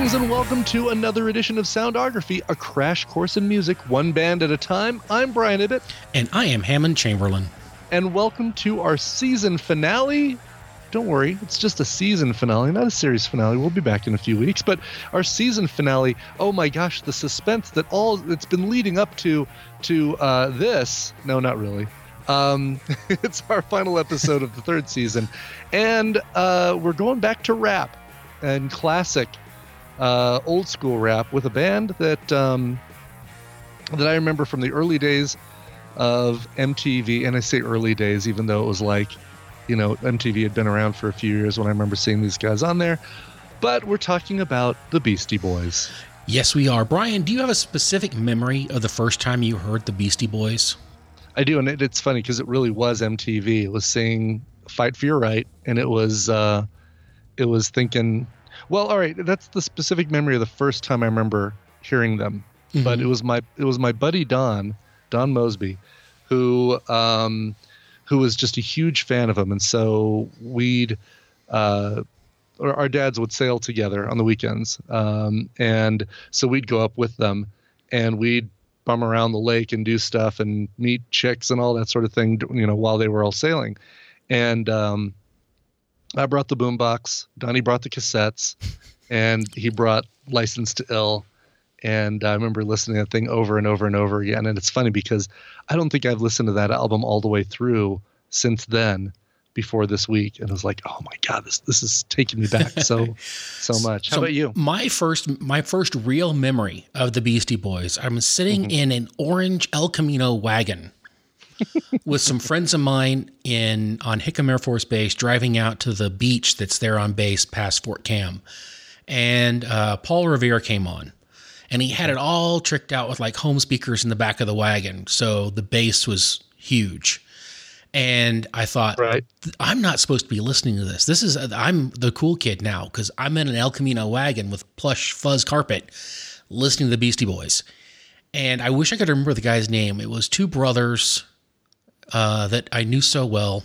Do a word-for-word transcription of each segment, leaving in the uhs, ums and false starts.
Greetings and welcome to another edition of Soundography, a crash course in music, one band at a time. I'm Brian Ibbett. And I am Hammond Chamberlain. And welcome to our season finale. Don't worry, it's just a season finale, not a series finale. We'll be back in a few weeks. But our season finale, oh my gosh, the suspense that all it's been leading up to, to uh, this. No, not really. Um, it's our final episode of the third season. And uh, we're going back to rap and classic Uh, old school rap with a band that um, that I remember from the early days of M T V, and I say early days even though it was like, you know, M T V had been around for a few years when I remember seeing these guys on there. But we're talking about the Beastie Boys. Yes, we are. Brian, do you have a specific memory of the first time you heard the Beastie Boys? I do, and it, it's funny because it really was M T V. It was saying "Fight for Your Right," and it was uh, it was thinking. Well, all right, that's the specific memory of the first time I remember hearing them. Mm-hmm. But it was my it was my buddy Don, Don Mosby, who um, who was just a huge fan of them, and so we'd uh, or our dads would sail together on the weekends, um, and so we'd go up with them, and we'd bum around the lake and do stuff and meet chicks and all that sort of thing, you know, while they were all sailing, and um, I brought the boombox, Donnie brought the cassettes, and he brought License to Ill. And I remember listening to that thing over and over and over again. And it's funny because I don't think I've listened to that album all the way through since then, before this week. And I was like, oh my God, this this is taking me back so so much. How so about you? My first my first real memory of the Beastie Boys, I'm sitting mm-hmm. in an orange El Camino wagon with some friends of mine in on Hickam Air Force Base, driving out to the beach that's there on base past Fort Cam. And uh, Paul Revere came on, and he had it all tricked out with like home speakers in the back of the wagon. So the bass was huge. And I thought, right. I'm not supposed to be listening to this. This is, I'm the cool kid now because I'm in an El Camino wagon with plush fuzz carpet listening to the Beastie Boys. And I wish I could remember the guy's name. It was two brothers Uh, that I knew so well.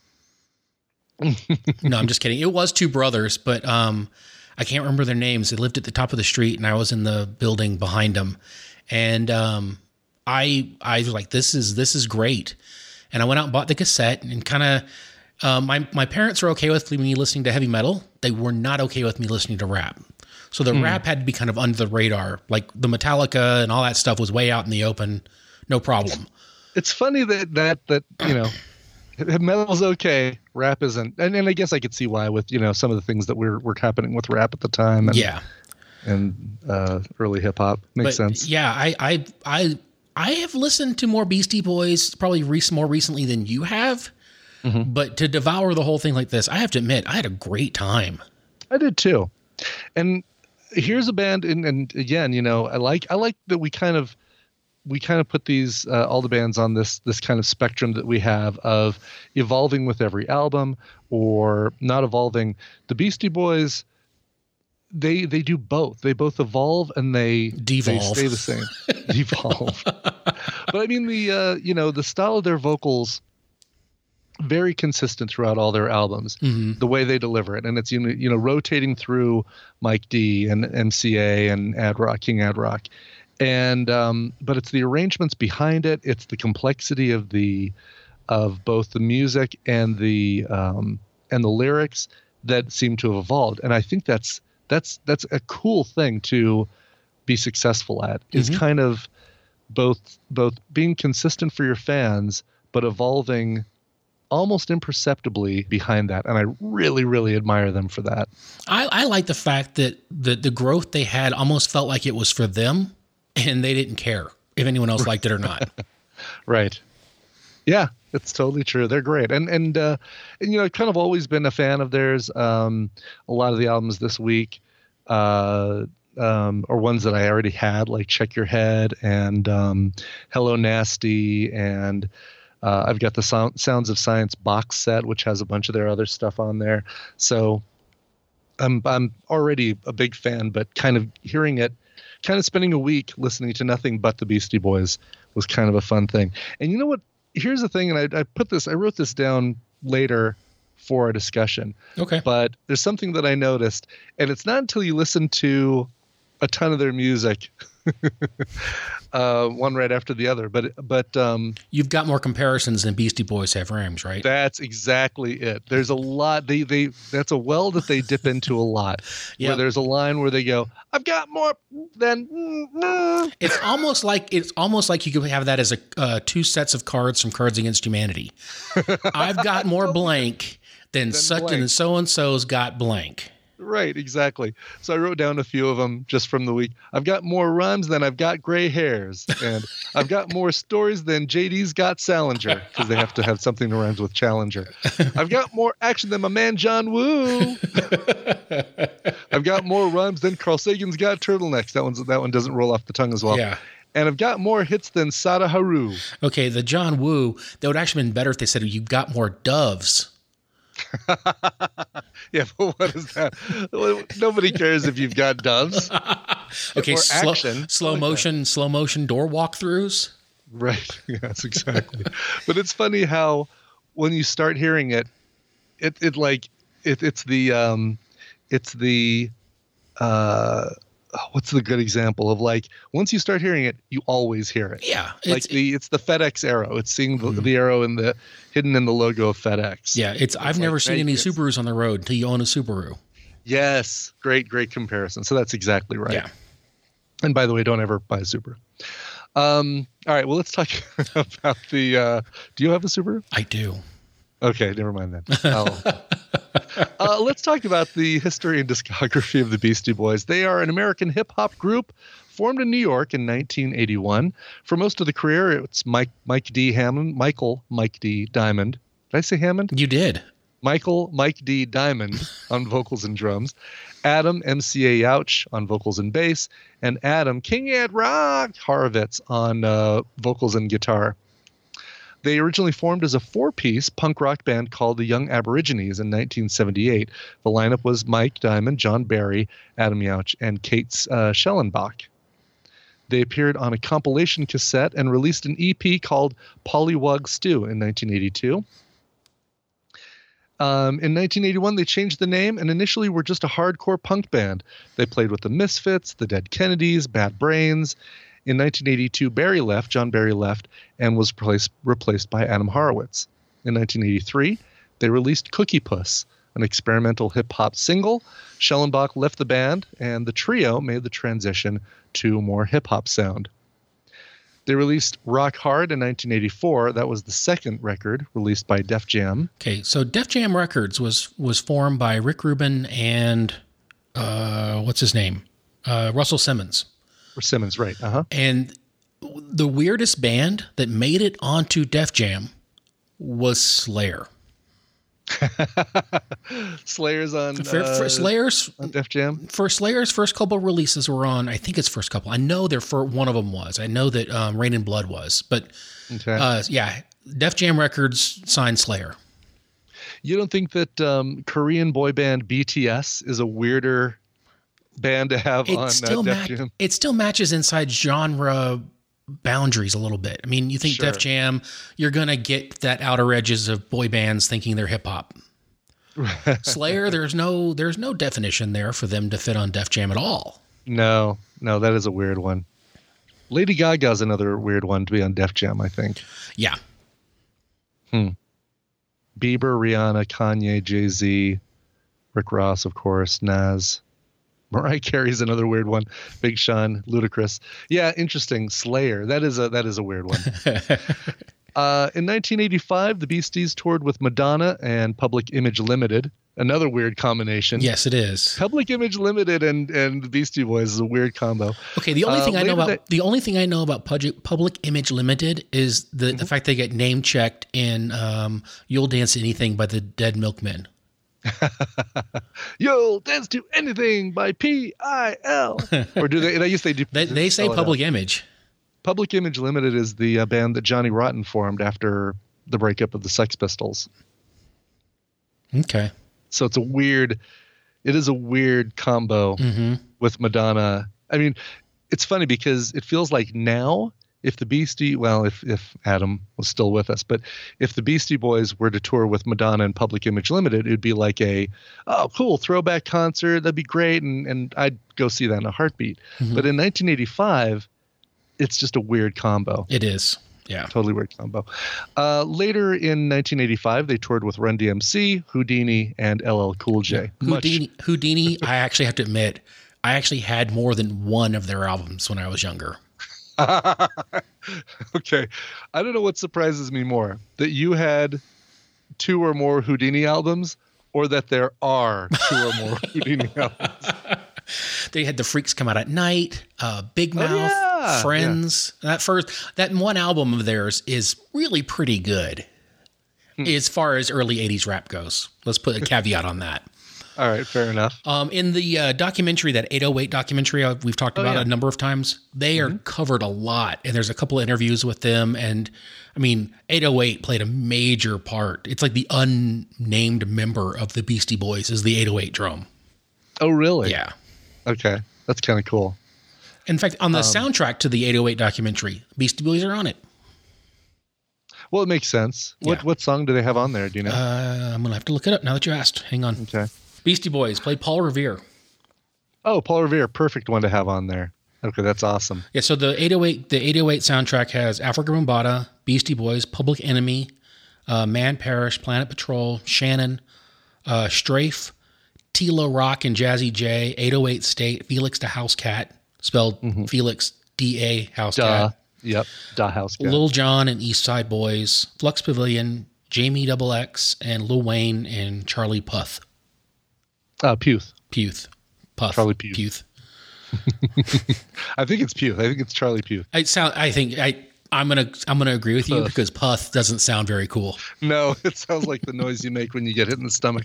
No, I'm just kidding. It was two brothers, but um, I can't remember their names. They lived at the top of the street, and I was in the building behind them. And um, I, I was like, "This is this is great." And I went out and bought the cassette, and kind of uh, my my parents are okay with me listening to heavy metal. They were not okay with me listening to rap. So the hmm. rap had to be kind of under the radar, like the Metallica and all that stuff was way out in the open, no problem. It's funny that, that, that, you know, metal's okay, rap isn't. And, and I guess I could see why with, you know, some of the things that were, were happening with rap at the time. And, yeah. And uh, early hip hop makes but, sense. Yeah. I, I, I, I have listened to more Beastie Boys probably rec- more recently than you have, mm-hmm. but to devour the whole thing like this, I have to admit, I had a great time. I did too. And here's a band. And, and again, you know, I like, I like that we kind of, we kind of put these, uh, all the bands on this, this kind of spectrum that we have of evolving with every album or not evolving. The Beastie Boys, they, they do both. They both evolve and they, devolve. They stay the same. Devolve. But I mean, the, uh, you know, the style of their vocals, very consistent throughout all their albums, mm-hmm. the way they deliver it. And it's, you know, you know, rotating through Mike D and M C A and Ad Rock, King Ad Rock. And um, but it's the arrangements behind it. It's the complexity of the of both the music and the um, and the lyrics that seem to have evolved. And I think that's that's that's a cool thing to be successful at. Mm-hmm. Is kind of both both being consistent for your fans, but evolving almost imperceptibly behind that. And I really, really admire them for that. I, I like the fact that the the growth they had almost felt like it was for them. And they didn't care if anyone else liked it or not. Right. Yeah, it's totally true. They're great. And, and, uh, and, you know, I've kind of always been a fan of theirs. Um, a lot of the albums this week, uh, um, are ones that I already had, like Check Your Head and, um, Hello Nasty. And, uh, I've got the Sound, Sounds of Science box set, which has a bunch of their other stuff on there. So I'm, I'm already a big fan, but kind of hearing it, kind of spending a week listening to nothing but the Beastie Boys was kind of a fun thing. And you know what? Here's the thing, and I, I put this, I wrote this down later for our discussion. Okay. But there's something that I noticed, and it's not until you listen to a ton of their music, uh, one right after the other. But but um, you've got more comparisons than Beastie Boys have rhymes, right? That's exactly it. There's a lot. They they that's a well that they dip into a lot. Yep. Where there's a line where they go, "I've got more than." Mm-hmm. It's almost like it's almost like you could have that as a uh, two sets of cards from Cards Against Humanity. I've got more blank than such and so and so's got blank. Right, exactly. So I wrote down a few of them just from the week. I've got more rhymes than I've got gray hairs, and I've got more stories than J D's got Salinger, because they have to have something that rhymes with Challenger. I've got more action than my man John Woo. I've got more rhymes than Carl Sagan's got turtlenecks. That one's that one doesn't roll off the tongue as well. Yeah. And I've got more hits than Sada Haru. Okay, the John Woo, that would actually been better if they said you've got more doves. Yeah, but what is that? Nobody cares if you've got doves. Okay, or slow, action. slow like motion, that. slow motion door walkthroughs. Right. Yes, exactly. But it's funny how when you start hearing it, it it like it it's the um it's the uh what's the good example of, like, once you start hearing it, you always hear it. Yeah. Like it's, the it's the FedEx arrow. It's seeing the, mm-hmm. the arrow in the hidden in the logo of FedEx. Yeah, it's, it's I've like, never seen any Subarus on the road until you own a Subaru. Yes. Great, great comparison. So that's exactly right. Yeah. And by the way, don't ever buy a Subaru. Um, all right, well, let's talk about the uh, do you have a Subaru? I do. Okay, never mind then. uh, let's talk about the history and discography of the Beastie Boys. They are an American hip-hop group formed in New York in nineteen eighty-one. For most of the career, it's Mike Mike D. Hammond, Michael Mike D. Diamond. Did I say Hammond? You did. Michael Mike D. Diamond on vocals and drums, Adam M C A Yauch on vocals and bass, and Adam King Ed Rock Horovitz on uh, vocals and guitar. They originally formed as a four-piece punk rock band called the Young Aborigines in nineteen seventy-eight. The lineup was Mike Diamond, John Barry, Adam Yauch, and Kate uh, Schellenbach. They appeared on a compilation cassette and released an E P called Pollywog Stew in nineteen eighty-two. Um, in nineteen eighty-one, they changed the name and initially were just a hardcore punk band. They played with the Misfits, the Dead Kennedys, Bad Brains. In nineteen eighty-two, Barry left, John Barry left, and was replaced, replaced by Adam Horowitz. In nineteen eighty-three, they released Cookie Puss, an experimental hip-hop single. Schellenbach left the band, and the trio made the transition to more hip-hop sound. They released Rock Hard in nineteen eighty-four. That was the second record released by Def Jam. Okay, so Def Jam Records was was formed by Rick Rubin and, uh, what's his name? Uh, Russell Simmons. Or Simmons, right. Uh-huh. And the weirdest band that made it onto Def Jam was Slayer. Slayer's on, for, uh, for Slayer's, on Def Jam? For Slayer's first couple releases were on, I think it's first couple. I know their for one of them was. I know that um, Rain and Blood was. But, okay. uh, yeah, Def Jam Records signed Slayer. You don't think that um, Korean boy band B T S is a weirder band to have it on still uh, Def mat- Jam? It still matches inside genre boundaries a little bit. I mean, you think sure. Def Jam, you're going to get that outer edges of boy bands thinking they're hip hop. Slayer, there's no there's no definition there for them to fit on Def Jam at all. No, no, that is a weird one. Lady Gaga's another weird one to be on Def Jam, I think. Yeah. Hmm. Bieber, Rihanna, Kanye, Jay-Z, Rick Ross, of course, Nas. Mariah Carey's another weird one. Big Sean, Ludacris. Yeah, interesting. Slayer. That is a that is a weird one. uh, in nineteen eighty-five, the Beasties toured with Madonna and Public Image Limited. Another weird combination. Yes, it is. Public Image Limited and and the Beastie Boys is a weird combo. Okay, the only uh, thing I know about that, the only thing I know about Public Public Image Limited is the mm-hmm. the fact they get name checked in um, "You'll Dance to Anything" by the Dead Milkmen. You'll Dance to Anything by P I L Or do they? I guess they do. They, they say Public Image. Public Image Limited is the uh, band that Johnny Rotten formed after the breakup of the Sex Pistols. Okay. So it's a weird. It is a weird combo mm-hmm. with Madonna. I mean, it's funny because it feels like now if the Beastie, well, if if Adam was still with us, but if the Beastie Boys were to tour with Madonna and Public Image Limited, it'd be like a, oh, cool, throwback concert. That'd be great. And, and I'd go see that in a heartbeat. Mm-hmm. But in nineteen eighty-five, it's just a weird combo. It is. Yeah. Totally weird combo. Uh, later in nineteen eighty-five, they toured with Run D M C, Houdini, and L L Cool J. Yeah. Houdini, Much- Houdini, I actually have to admit, I actually had more than one of their albums when I was younger. Okay. I don't know what surprises me more, that you had two or more Houdini albums, or that there are two or more Houdini albums. They had The Freaks Come Out at Night, uh, Big Mouth, oh, yeah. Friends. Yeah. That first, that one album of theirs is really pretty good hmm. as far as early eighties rap goes. Let's put a caveat on that. All right, fair enough. Um, in the uh, documentary, that eight oh eight documentary we've talked about oh, yeah. a number of times, they mm-hmm. are covered a lot. And there's a couple of interviews with them. And I mean, eight oh eight played a major part. It's like the unnamed member of the Beastie Boys is the eight oh eight drum. Oh, really? Yeah. Okay, that's kind of cool. In fact, on the um, soundtrack to the eight oh eight documentary, Beastie Boys are on it. Well, it makes sense. Yeah. What what song do they have on there? Do you know? Uh, I'm going to have to look it up now that you asked. Hang on. Okay. Beastie Boys played Paul Revere. Oh, Paul Revere. Perfect one to have on there. Okay, that's awesome. Yeah, so the eight oh eight the eight oh eight soundtrack has Africa Bambaataa, Beastie Boys, Public Enemy, uh, Man Parrish, Planet Patrol, Shannon, uh, Strafe, Tila Rock and Jazzy J, eight oh eight State, Felix the House Cat, spelled mm-hmm. Felix D A House Duh. Cat. Yep, Da House Cat. Lil Jon and East Side Boys, Flux Pavilion, Jamie Double X, and Lil Wayne and Charlie Puth. Uh, Puth. Puth. Puth. Charlie Puth. Puth. I think it's Puth. I think it's Charlie Puth. I sound. I think I. I'm gonna. I'm gonna agree with you Puth. Because Puth doesn't sound very cool. No, it sounds like the noise you make when you get hit in the stomach.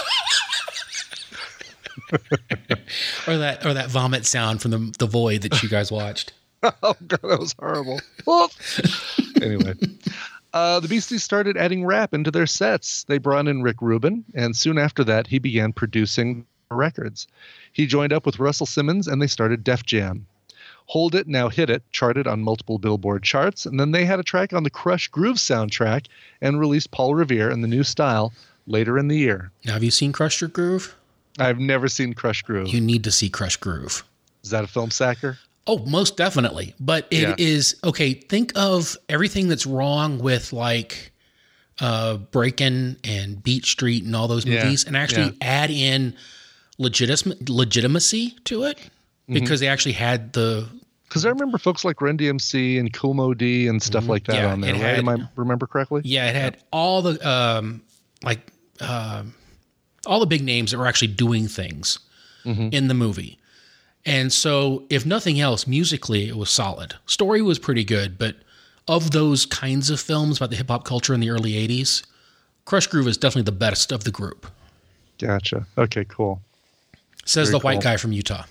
or that. Or that vomit sound from the the Void that you guys watched. Oh god, that was horrible. Anyway. Uh, the Beasties started adding rap into their sets. They brought in Rick Rubin, and soon after that, he began producing records. He joined up with Russell Simmons, and they started Def Jam. Hold It, Now Hit It charted on multiple Billboard charts, and then they had a track on the Crush Groove soundtrack and released Paul Revere and the New Style later in the year. Now, have you seen Crush Groove? I've never seen Crush Groove. You need to see Crush Groove. Is that a film sacker? Oh, most definitely. But it yeah. is, okay, think of everything that's wrong with like uh, Breakin' and Beat Street and all those movies, yeah. and actually yeah. add in legitim- legitimacy to it because mm-hmm. they actually had the... Because I remember folks like Run D M C and Kool Moe Dee and stuff mm-hmm. like that yeah, on there, right? Had, Am I remember correctly? Yeah, it had yeah. all the, um, like, uh, all the big names that were actually doing things mm-hmm. in the movie. And so, if nothing else, musically, it was solid. Story was pretty good, but of those kinds of films about the hip-hop culture in the early eighties, Crush Groove is definitely the best of the group. Gotcha. Okay, cool. Says Very the white cool. guy from Utah.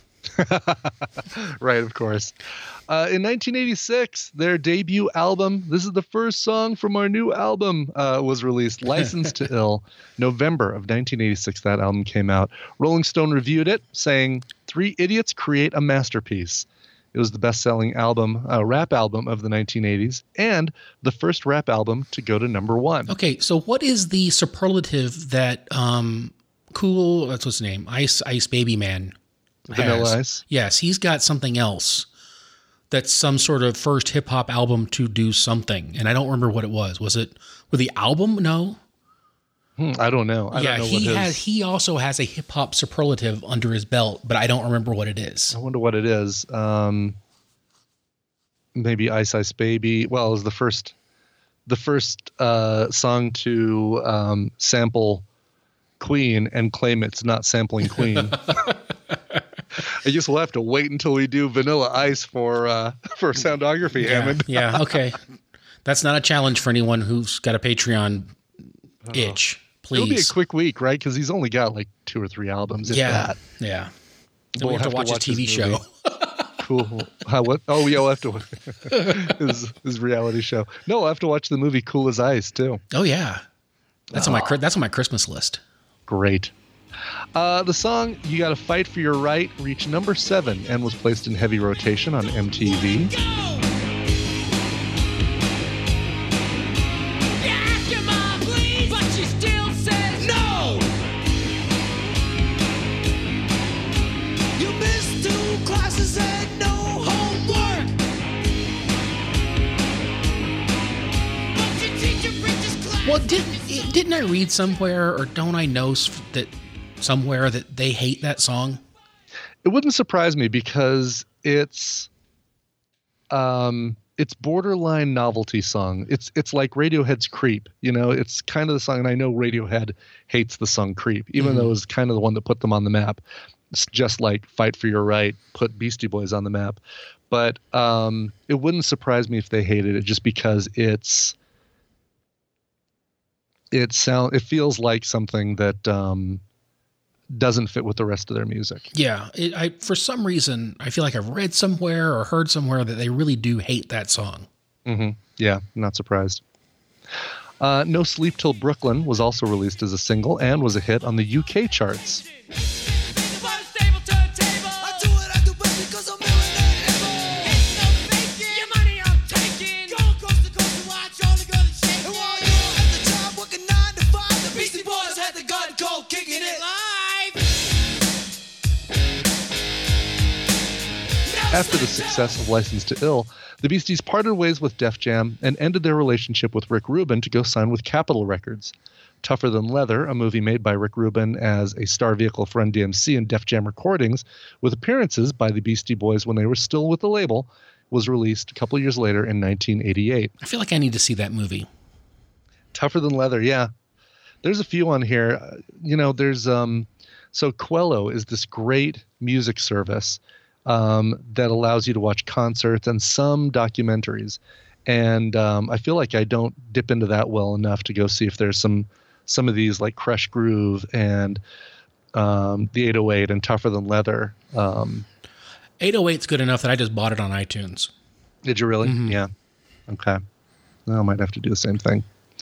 Right, of course. Uh, in nineteen eighty-six, their debut album, this is the first song from our new album, uh, was released, Licensed to Ill. November of nineteen eighty-six, that album came out. Rolling Stone reviewed it, saying, "Three idiots create a masterpiece." It was the best-selling album, uh, rap album of the nineteen eighties, and the first rap album to go to number one. Okay, so what is the superlative that um, Cool, that's what's his name, Ice Ice Baby Man Vanilla has? Ice? Yes, he's got something else that's some sort of first hip-hop album to do something, and I don't remember what it was. Was it with the album? No? Hmm, I don't know. I yeah, don't know he what his... has. He also has a hip hop superlative under his belt, but I don't remember what it is. I wonder what it is. Um, maybe Ice Ice Baby. Well, it was the first, the first uh, song to um, sample Queen and claim it's not sampling Queen. I guess we'll have to wait until we do Vanilla Ice for uh, for soundography, yeah, Hammond. Yeah. Okay. That's not a challenge for anyone who's got a Patreon itch. Please. It'll be a quick week, right? Because he's only got like two or three albums. If yeah, that. yeah. We'll we have, have to watch, watch his T V show. Cool. How, what? Oh, yeah, we'll have to his his reality show. No, I'll have to watch the movie Cool as Ice too. Oh yeah, that's oh. on my that's on my Christmas list. Great. Uh, the song "You Gotta Fight for Your Right" reached number seven and was placed in heavy rotation on M T V. Didn't I read somewhere, or don't I know that somewhere that they hate that song? It wouldn't surprise me because it's um it's borderline novelty song. It's it's like Radiohead's Creep, you know, it's kind of the song, and I know Radiohead hates the song Creep, even mm-hmm. though it was kind of the one that put them on the map. It's just like Fight for Your Right put Beastie Boys on the map. But um, it wouldn't surprise me if they hated it, just because it's it sound it feels like something that um, doesn't fit with the rest of their music. Yeah, it, I for some reason I feel like I've read somewhere or heard somewhere that they really do hate that song. Mm-hmm. Yeah, not surprised. Uh, No Sleep Till Brooklyn was also released as a single and was a hit on the U K charts. After the success of License to Ill, the Beasties parted ways with Def Jam and ended their relationship with Rick Rubin to go sign with Capitol Records. Tougher Than Leather, a movie made by Rick Rubin as a star vehicle for Run D M C and Def Jam recordings, with appearances by the Beastie Boys when they were still with the label, was released a couple years later in nineteen eighty-eight. I feel like I need to see that movie. Tougher Than Leather, yeah. There's a few on here. Uh, you know, there's um, so Quello is this great music service um, that allows you to watch concerts and some documentaries. And um, I feel like I don't dip into that well enough to go see if there's some some of these like Crush Groove and um, the eight oh eight and Tougher Than Leather. Um, eight oh eight's good enough that I just bought it on iTunes. Did you really? Mm-hmm. Yeah. Okay. Well, I might have to do the same thing.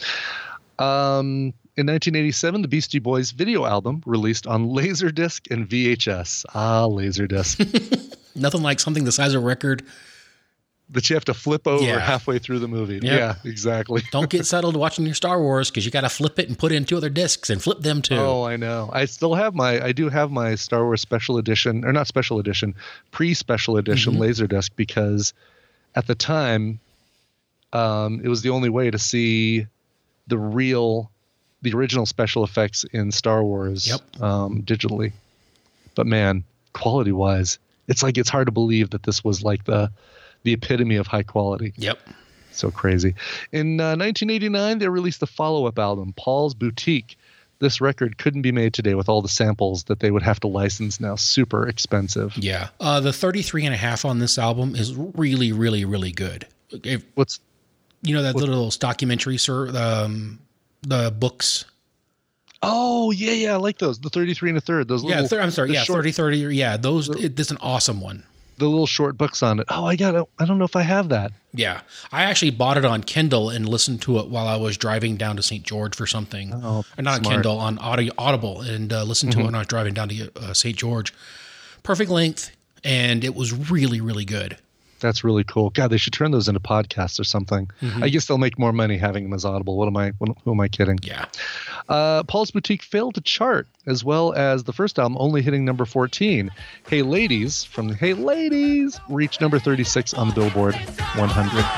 Um, in nineteen eighty-seven, the Beastie Boys video album released on Laserdisc and V H S. Ah, Laserdisc. Nothing like something the size of a record that you have to flip over yeah. halfway through the movie. Yep. Yeah, exactly. Don't get settled watching your Star Wars because you got to flip it and put in two other discs and flip them too. Oh, I know. I still have my, I do have my Star Wars special edition, or not special edition, pre-special edition mm-hmm. Laserdisc, because at the time, um, it was the only way to see the real, the original special effects in Star Wars yep. um, digitally. But man, quality-wise, it's like it's hard to believe that this was like the the epitome of high quality. Yep. So crazy. In uh, nineteen eighty-nine, they released the follow-up album, Paul's Boutique. This record couldn't be made today with all the samples that they would have to license now. Super expensive. Yeah. Uh, the thirty-three and a half on this album is really, really, really good. If, what's you know that what's, little documentary, sir? Um, the books. Oh yeah, yeah, I like those. The thirty-three and a third. Those yeah, little, th- I'm sorry, yeah, short, thirty, thirty. Yeah, those. The, it, this is an awesome one. The little short books on it. Oh, I got it. I don't know if I have that. Yeah, I actually bought it on Kindle and listened to it while I was driving down to Saint George for something. Oh, or not smart. on Kindle, on Audi, Audible, and uh, listened to mm-hmm. it when I was driving down to uh, Saint George. Perfect length, and it was really, really good. That's really cool. God, they should turn those into podcasts or something. Mm-hmm. I guess they'll make more money having them as Audible. What am I? What, who am I kidding? Yeah. Uh, Paul's Boutique failed to chart, as well as the first album only hitting number fourteen. Hey Ladies from Hey Ladies reached number thirty-six on the Billboard one hundred.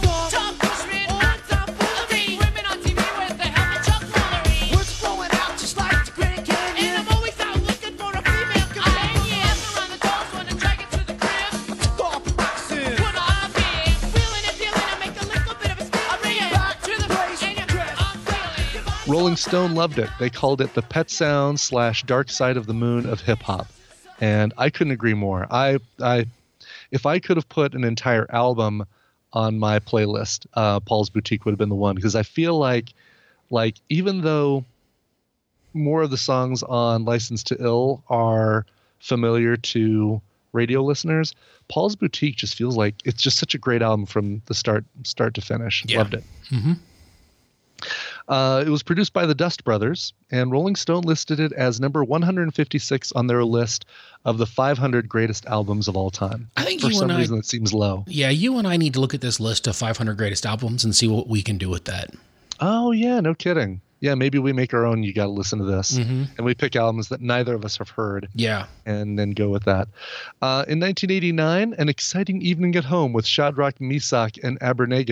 Rolling Stone loved it. They called it the Pet Sounds slash Dark Side of the Moon of hip hop, and I couldn't agree more. I, I, if I could have put an entire album on my playlist, uh, Paul's Boutique would have been the one, because I feel like, like even though more of the songs on License to Ill are familiar to radio listeners, Paul's Boutique just feels like it's just such a great album from the start, start to finish. Yeah. Loved it. Mm-hmm. Uh, it was produced by the Dust Brothers, and Rolling Stone listed it as number one hundred fifty-six on their list of the five hundred greatest albums of all time. I think for you some and reason I, it seems low. Yeah, you and I need to look at this list of five hundred greatest albums and see what we can do with that. Oh yeah, no kidding. Yeah, maybe we make our own. You got to listen to this, mm-hmm. and we pick albums that neither of us have heard. Yeah, and then go with that. Uh, in nineteen eighty-nine, An Exciting Evening at Home with Shadrach, Misak, and Abernego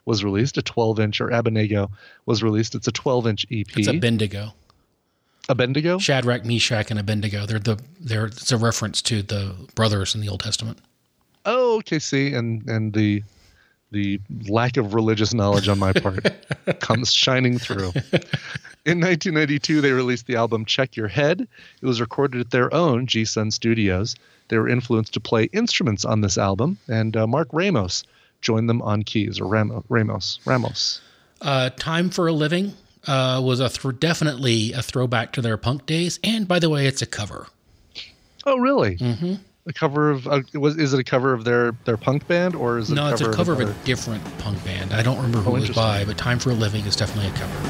was released, a twelve inch, or Abednego was released. It's a twelve inch E P. It's Abednego. Abednego? Shadrach, Meshach, and Abednego. They're the they're it's a reference to the brothers in the Old Testament. Oh, okay. See, and and the the lack of religious knowledge on my part comes shining through. In nineteen ninety-two, they released the album Check Your Head. It was recorded at their own G-Sun Studios. They were influenced to play instruments on this album, and uh, Mark Ramos joined them on keys, or Ram- Ramos. Ramos. Uh, Time for a Living uh, was a th- definitely a throwback to their punk days, and by the way, it's a cover. Oh, really? Mm-hmm. A cover of uh, was is it a cover of their, their punk band, or is it no? a It's cover a cover of, of a different punk band. I don't remember who Oh, it was by, but Time for a Living is definitely a cover.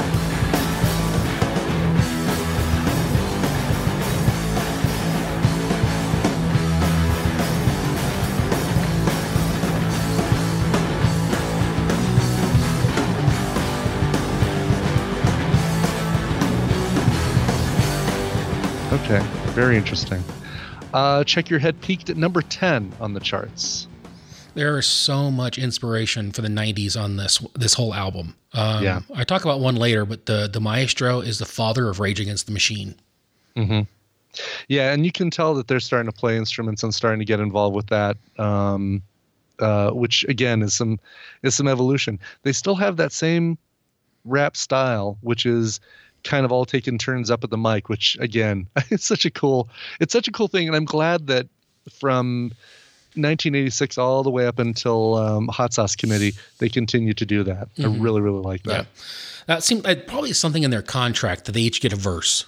Okay, very interesting. Uh, Check Your Head peaked at number ten on the charts. There is so much inspiration for the nineties on this this whole album. Um, Yeah. I talk about one later, but the the maestro is the father of Rage Against the Machine. Mm-hmm. Yeah, and you can tell that they're starting to play instruments and starting to get involved with that, um, uh, which again is some is some evolution. They still have that same rap style, which is kind of all taking turns up at the mic, which again, it's such a cool it's such a cool thing, and I'm glad that from nineteen eighty-six all the way up until um, Hot Sauce Committee, they continue to do that. Mm-hmm. I really, really like that. Yeah. That seemed like probably something in their contract that they each get a verse.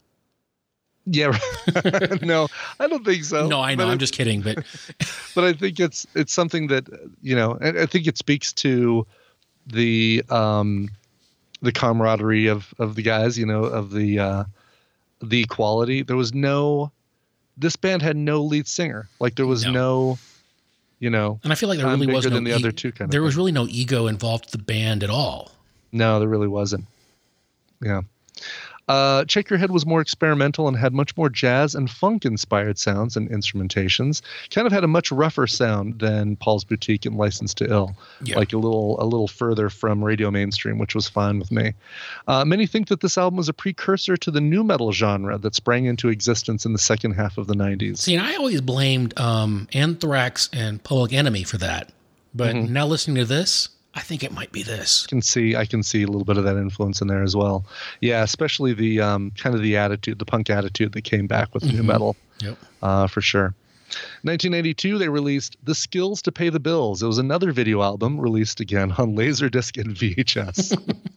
Yeah, no, I don't think so. No, I know. But I'm it, just kidding, but but I think it's it's something that, you know, I, I think it speaks to the um, the camaraderie of of the guys, you know, of the uh, the equality. There was no. This band had no lead singer. Like there was no, no you know. And I feel like there really was no than the e- other two kind There of was thing. really no ego involved with the band at all. No, there really wasn't. Yeah. Uh, Check Your Head was more experimental and had much more jazz and funk-inspired sounds and instrumentations. Kind of had a much rougher sound than Paul's Boutique and License to Ill, Yeah. like a little a little further from radio mainstream, which was fine with me. Uh, many think that this album was a precursor to the nu metal genre that sprang into existence in the second half of the nineties. See, and I always blamed um, Anthrax and Public Enemy for that, but Mm-hmm. now listening to this, I think it might be this. I can see I can see a little bit of that influence in there as well. Yeah, especially the um, kind of the attitude, the punk attitude that came back with Mm-hmm. nu metal. Yep. Uh, for sure. nineteen eighty-two, they released The Skills to Pay the Bills. It was another video album released again on Laserdisc and V H S.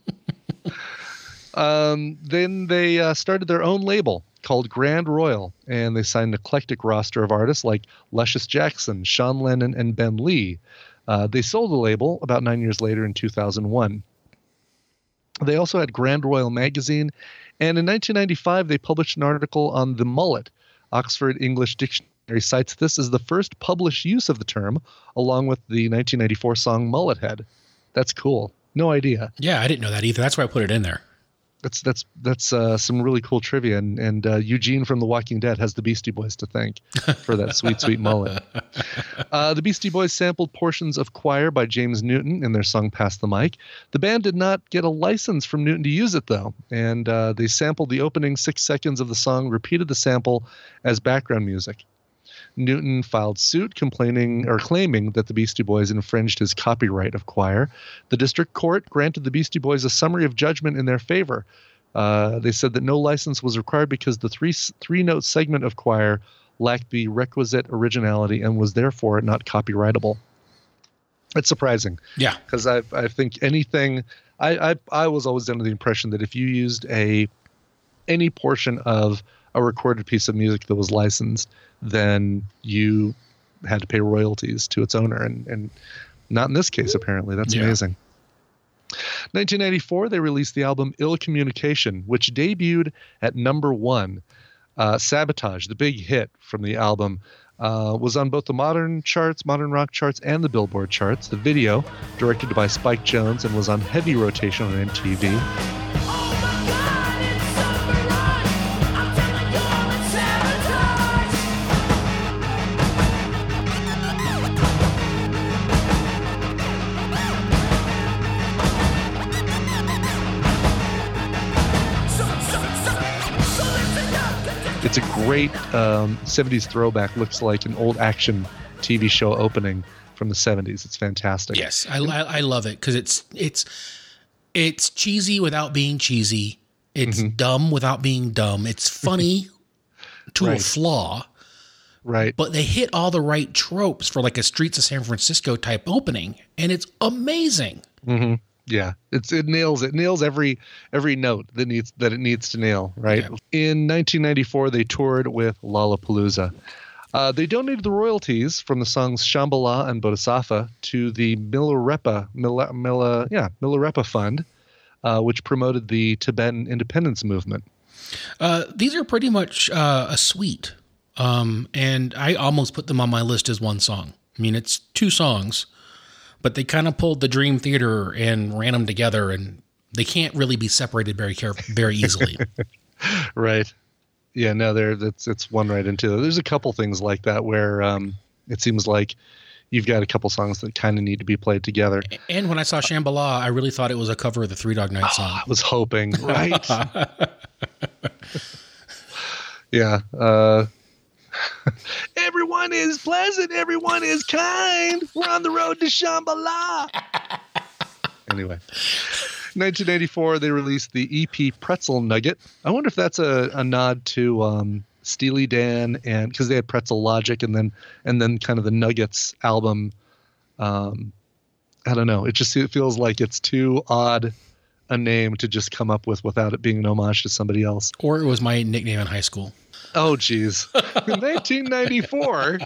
um, then they uh, started their own label called Grand Royal, and they signed an eclectic roster of artists like Luscious Jackson, Sean Lennon, and Ben Lee. Uh, they sold the label about nine years later in two thousand one. They also had Grand Royal magazine, and in nineteen ninety-five, they published an article on the mullet. Oxford English Dictionary cites this as the first published use of the term, along with the nineteen ninety-four song Mullet Head. That's cool. No idea. Yeah, I didn't know that either. That's why I put it in there. That's that's that's uh, some really cool trivia, and and uh, Eugene from The Walking Dead has the Beastie Boys to thank for that sweet sweet mullet. Uh, the Beastie Boys sampled portions of Choir by James Newton in their song "Pass the Mic." The band did not get a license from Newton to use it though, and uh, they sampled the opening six seconds of the song, repeated the sample as background music. Newton filed suit complaining or claiming that the Beastie Boys infringed his copyright of Choir. The district court granted the Beastie Boys a summary of judgment in their favor. Uh, they said that no license was required because the three three note segment of Choir lacked the requisite originality and was therefore not copyrightable. It's surprising. Yeah, because I I think anything I, I I was always under the impression that if you used a any portion of a recorded piece of music that was licensed, then you had to pay royalties to its owner, and, and not in this case, apparently. That's Yeah. amazing. nineteen ninety-four, they released the album Ill Communication, which debuted at number one. Uh, Sabotage, the big hit from the album, uh, was on both the modern charts, modern rock charts, and the Billboard charts. The video, directed by Spike Jonze, and was on heavy rotation on M T V. great um, seventies throwback. Looks like an old action T V show opening from the seventies. It's fantastic. Yes, I, I, I love it because it's it's it's cheesy without being cheesy. It's mm-hmm. dumb without being dumb. It's funny to right. a flaw. Right. But they hit all the right tropes for like a Streets of San Francisco type opening, and it's amazing. Mm-hmm. Yeah, it's it nails it nails every every note that needs that it needs to nail. Right. Yeah. In nineteen ninety-four, they toured with Lollapalooza. Uh, they donated the royalties from the songs Shambhala and Bodhisattva to the Milarepa Mila, Mila, yeah Milarepa Fund, uh, which promoted the Tibetan independence movement. Uh, these are pretty much uh, a suite. Um, and I almost put them on my list as one song. I mean, it's two songs, but they kind of pulled the Dream Theater and ran them together, and they can't really be separated very careful, very easily. Right. Yeah, no, there that's it's one right into it. There's a couple things like that where um, it seems like you've got a couple songs that kind of need to be played together. And when I saw Shambhala, I really thought it was a cover of the Three Dog Night song. Oh, I was hoping, right? Yeah. Uh, everyone is pleasant. Everyone is kind. We're on the road to Shambhala. Anyway, nineteen eighty-four, they released the E P Pretzel Nugget. I wonder if that's a, a nod to um, Steely Dan, and because they had Pretzel Logic, and then and then kind of the Nuggets album. Um, I don't know. It just it feels like it's too odd a name to just come up with without it being an homage to somebody else. Or it was my nickname in high school. Oh, geez. In nineteen ninety-four,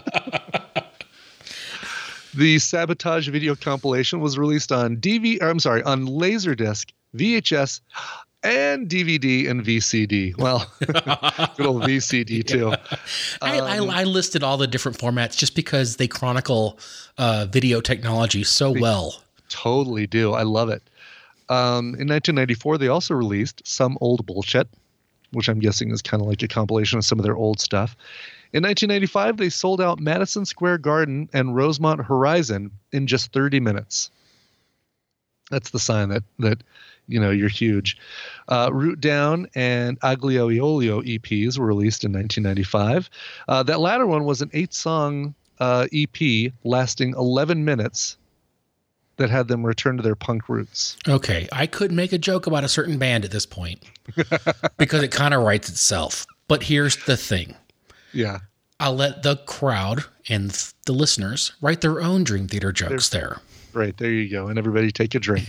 the Sabotage video compilation was released on D V. Or, I'm sorry, on Laserdisc, V H S, and D V D and V C D. Well, good old V C D too. Yeah. I, um, I, I listed all the different formats just because they chronicle uh, video technology so well. Totally do. I love it. Um, in nineteen ninety-four, they also released Some Old Bullshit, which I'm guessing is kind of like a compilation of some of their old stuff. In nineteen ninety-five, they sold out Madison Square Garden and Rosemont Horizon in just thirty minutes. That's the sign that, that you know, you're huge. Uh, Root Down and Aglio e Olio E Ps were released in nineteen ninety-five. Uh, that latter one was an eight-song uh, E P lasting eleven minutes that had them return to their punk roots. Okay, I could make a joke about a certain band at this point because it kind of writes itself. But here's the thing. Yeah. I'll let the crowd and the listeners write their own Dream Theater jokes They're, there. Right, there you go. And everybody take a drink.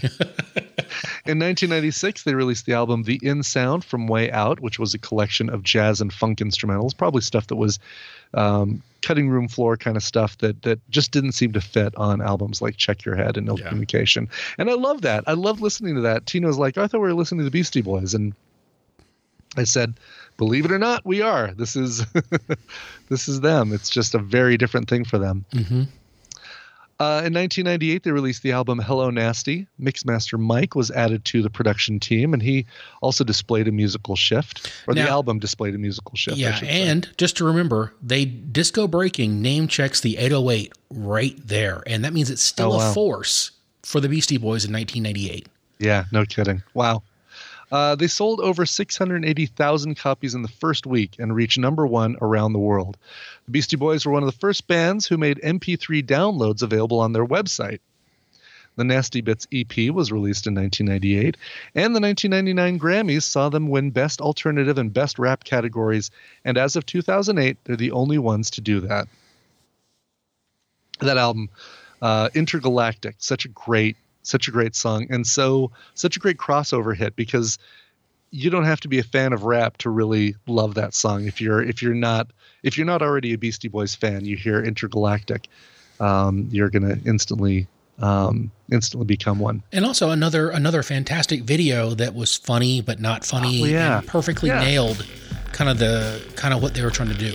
In nineteen ninety-six, they released the album The In Sound from Way Out, which was a collection of jazz and funk instrumentals, probably stuff that was um, cutting room floor kind of stuff that that just didn't seem to fit on albums like Check Your Head and No yeah. Communication. And I love that. I love listening to that. Tino was like, I thought we were listening to the Beastie Boys. And I said, believe it or not, we are. This is this is them. It's just a very different thing for them. Mm-hmm. Uh, in nineteen ninety-eight, they released the album Hello Nasty. Mixmaster Mike was added to the production team, and he also displayed a musical shift, or now, the album displayed a musical shift. Yeah, and say. Just to remember, they Disco Breaking name checks the eight oh eight right there, and that means it's still oh, wow. a force for the Beastie Boys in nineteen ninety-eight. Yeah, no kidding. Wow. Uh, they sold over six hundred eighty thousand copies in the first week and reached number one around the world. The Beastie Boys were one of the first bands who made M P three downloads available on their website. The Nasty Bits E P was released in nineteen ninety-eight, and the nineteen ninety-nine Grammys saw them win Best Alternative and Best Rap categories, and as of two thousand eight, they're the only ones to do that. That album, uh, Intergalactic, such a great Such a great song, and so such a great crossover hit, because you don't have to be a fan of rap to really love that song. If you're if you're not if you're not already a Beastie Boys fan, you hear Intergalactic, um, you're gonna instantly um, instantly become one. And also another another fantastic video that was funny but not funny, oh, yeah. and perfectly yeah. nailed kind of the kind of what they were trying to do.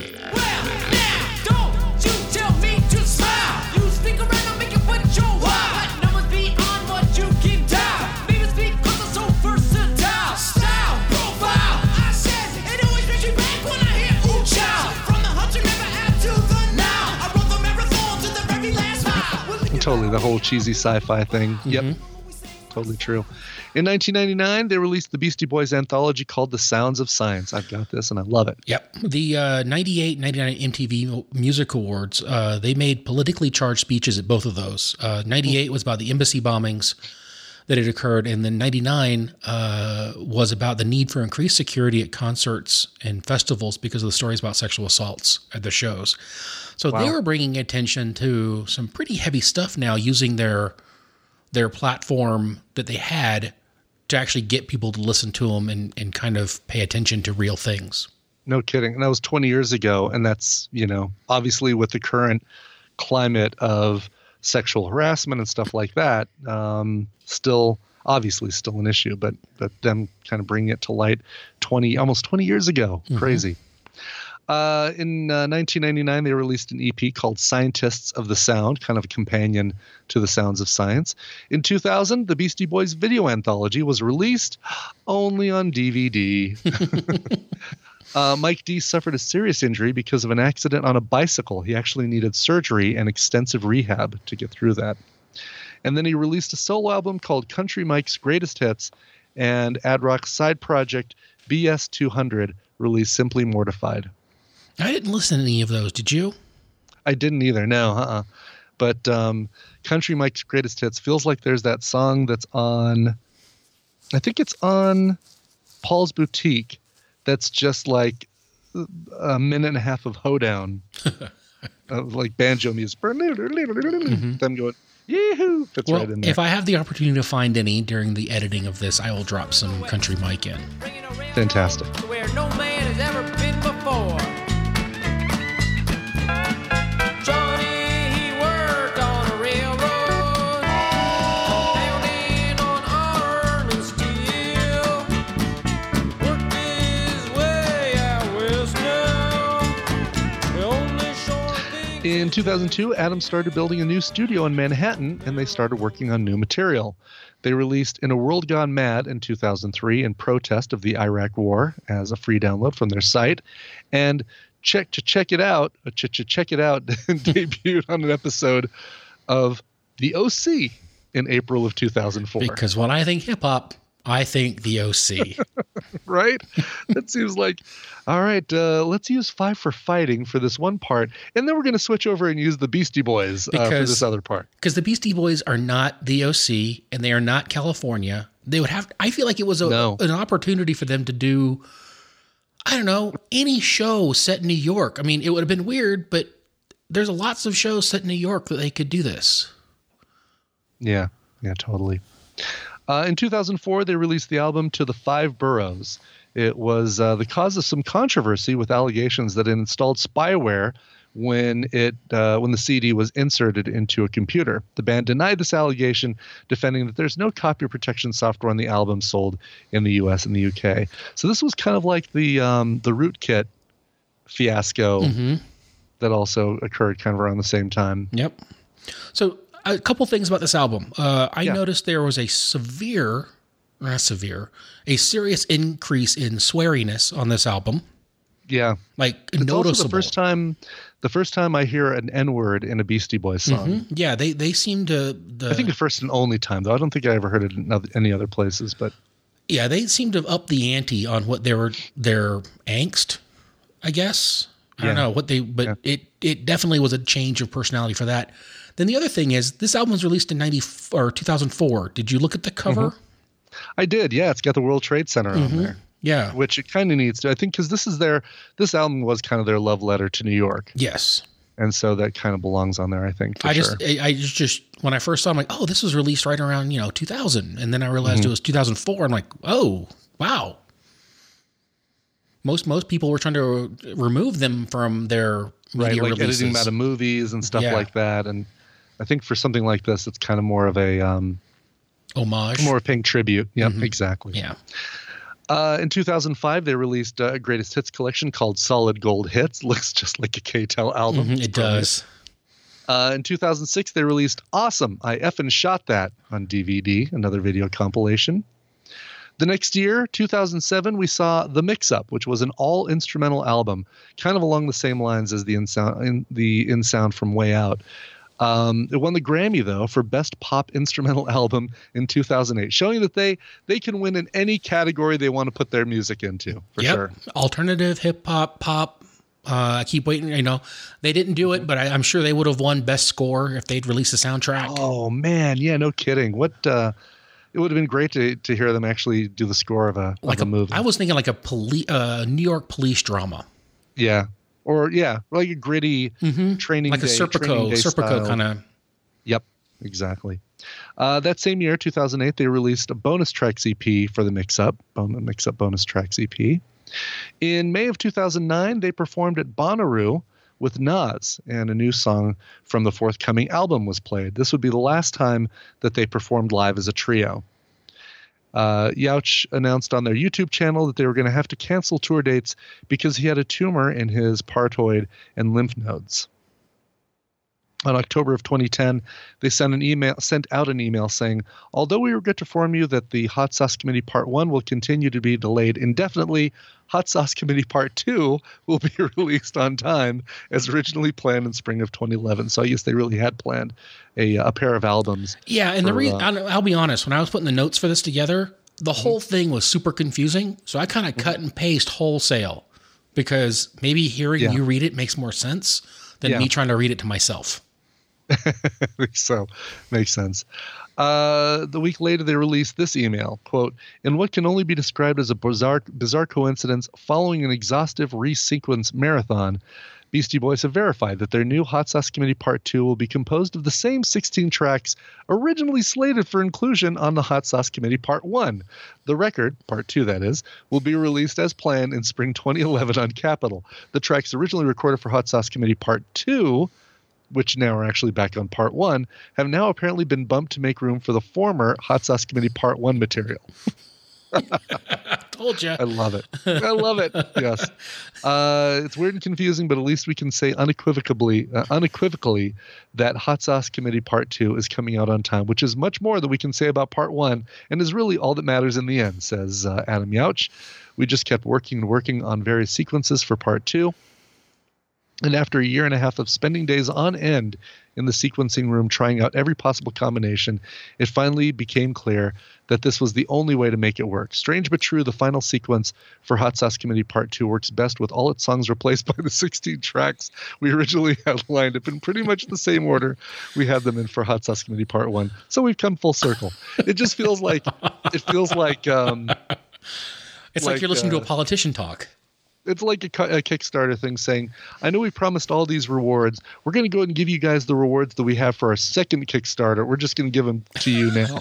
Totally, the whole cheesy sci-fi thing. Mm-hmm. Yep. totally true. In nineteen ninety-nine, they released the Beastie Boys anthology called The Sounds of Science. I've got this, and I love it. Yep. The uh, ninety-eight ninety-nine M T V Music Awards, uh, they made politically charged speeches at both of those. Uh, ninety-eight was about the embassy bombings that had occurred, and then ninety-nine uh, was about the need for increased security at concerts and festivals because of the stories about sexual assaults at the shows. So wow. They were bringing attention to some pretty heavy stuff now, using their their platform that they had to actually get people to listen to them and, and kind of pay attention to real things. No kidding. And that was twenty years ago. And that's, you know, obviously with the current climate of sexual harassment and stuff like that, um, still, obviously still an issue, but, but them kind of bringing it to light twenty, almost twenty years ago. Mm-hmm. Crazy. Uh, in uh, nineteen ninety-nine, they released an E P called Scientists of the Sound, kind of a companion to The Sounds of Science. In two thousand, the Beastie Boys video anthology was released only on D V D. uh, Mike D suffered a serious injury because of an accident on a bicycle. He actually needed surgery and extensive rehab to get through that. And then he released a solo album called Country Mike's Greatest Hits, and Ad Rock's side project B S two hundred released Simply Mortified. I didn't listen to any of those. Did you? I didn't either. No, uh-uh. But um, Country Mike's Greatest Hits feels like there's that song that's on, I think it's on Paul's Boutique. That's just like a minute and a half of hoedown, of like banjo music. Mm-hmm. Them going, yee-hoo. Fits well, right in there. If I have the opportunity to find any during the editing of this, I will drop some Country Mike in. Fantastic. Where no man has ever been before. In two thousand two, Adam started building a new studio in Manhattan, and they started working on new material. They released In a World Gone Mad in two thousand three in protest of the Iraq War as a free download from their site. And Check to Check It Out, ch- ch- check it out debuted on an episode of The O C in April of two thousand four. Because when I think hip-hop, I think The O C. Right? That seems like, all right, uh, let's use Five for Fighting for this one part, and then we're going to switch over and use the Beastie Boys uh, for this other part. Because the Beastie Boys are not The O C, and they are not California. They would have, I feel like it was a, no. an opportunity for them to do, I don't know, any show set in New York. I mean, it would have been weird, but there's lots of shows set in New York that they could do this. Yeah, yeah, totally. Uh, in two thousand four, they released the album To the Five Boroughs. It was uh, the cause of some controversy with allegations that it installed spyware when it uh, when the C D was inserted into a computer. The band denied this allegation, defending that there's no copy protection software on the album sold in the U S and the U K. So this was kind of like the um, the Rootkit fiasco mm-hmm. that also occurred kind of around the same time. Yep. So a couple things about this album. Uh, I yeah. noticed there was a severe, not severe, a serious increase in sweariness on this album. Yeah, like it's noticeable. Also the first time, the first time I hear an N-word in a Beastie Boys song. Mm-hmm. Yeah, they they seem to. The, I think the first and only time, though. I don't think I ever heard it in any other places, but yeah, they seem to up the ante on what they were their angst. I guess I yeah. don't know what they, but yeah. it it definitely was a change of personality for that. Then the other thing is, this album was released in ninety or two thousand four. Did you look at the cover? Mm-hmm. I did. Yeah, it's got the World Trade Center mm-hmm. on there. Yeah, which it kind of needs to. I think because this is their this album was kind of their love letter to New York. Yes, and so that kind of belongs on there. I think. For I sure. just I, I just just when I first saw, it, I'm like, oh, this was released right around you know two thousand, and then I realized mm-hmm. it was two thousand four. I'm like, oh, wow. Most most people were trying to re- remove them from their media right, like releases. editing them out of movies and stuff yeah. like that, and. I think for something like this, it's kind of more of a um, homage, more of paying tribute. Yeah, mm-hmm. exactly. Yeah. Uh, in two thousand five, they released a greatest hits collection called Solid Gold Hits. Looks just like a K-Tel album. Mm-hmm, it does. Uh, in two thousand six, they released Awesome, I Effin' Shot That on D V D, another video compilation. The next year, two thousand seven, we saw The Mix-Up, which was an all-instrumental album, kind of along the same lines as the in sound, in, the in sound from Way Out. Um, it won the Grammy, though, for Best Pop Instrumental Album in two thousand eight, showing that they they can win in any category they want to put their music into, for Yep. sure. Alternative, hip hop, pop. Uh, I keep waiting. You know, they didn't do it, but I, I'm sure they would have won Best Score if they'd released a soundtrack. Oh, man. Yeah, no kidding. What uh, it would have been great to to hear them actually do the score of a, like of a, a movie. I was thinking like a police, uh, New York police drama, Yeah. Or, yeah, like a gritty mm-hmm. training like day. a Serpico, training day Serpico style. kind of. Yep, exactly. Uh, that same year, two thousand eight, they released a bonus tracks E P for the Mix Up, bon- Mix Up bonus tracks E P. In May of two thousand nine, they performed at Bonnaroo with Nas, and a new song from the forthcoming album was played. This would be the last time that they performed live as a trio. Uh, Yauch announced on their YouTube channel that they were going to have to cancel tour dates because he had a tumor in his parotid and lymph nodes. On October of twenty ten, they sent an email, sent out an email saying, although we regret to inform you that the Hot Sauce Committee Part one will continue to be delayed indefinitely, Hot Sauce Committee Part two will be released on time as originally planned in spring of twenty eleven. So I guess they really had planned a, a pair of albums. Yeah, and the for, reason uh, I'll be honest, when I was putting the notes for this together, the whole thing was super confusing. So I kind of cut and paste wholesale because maybe hearing Yeah. you read it makes more sense than Yeah. me trying to read it to myself. So makes sense. Uh, the week later, they released this email, quote, in what can only be described as a bizarre, bizarre coincidence, following an exhaustive resequence marathon, Beastie Boys have verified that their new Hot Sauce Committee Part two will be composed of the same sixteen tracks originally slated for inclusion on the Hot Sauce Committee Part one. The record, Part two that is, will be released as planned in spring twenty eleven on Capitol. The tracks originally recorded for Hot Sauce Committee Part two, which now are actually back on Part one, have now apparently been bumped to make room for the former Hot Sauce Committee Part one material. Told you. I love it. I love it. Yes. Uh, it's weird and confusing, but at least we can say unequivocally, uh, unequivocally that Hot Sauce Committee Part two is coming out on time, which is much more than we can say about Part one and is really all that matters in the end, says uh, Adam Yauch. We just kept working and working on various sequences for Part two. And after a year and a half of spending days on end in the sequencing room trying out every possible combination, it finally became clear that this was the only way to make it work. Strange but true, the final sequence for Hot Sauce Committee Part two works best with all its songs replaced by the sixteen tracks we originally had lined up in pretty much the same order we had them in for Hot Sauce Committee Part one. So we've come full circle. It just feels like it feels like um, It's like, like, you're listening uh, to a politician talk. it's like a, a Kickstarter thing saying, I know we promised all these rewards. We're going to go ahead and give you guys the rewards that we have for our second Kickstarter. We're just going to give them to you now.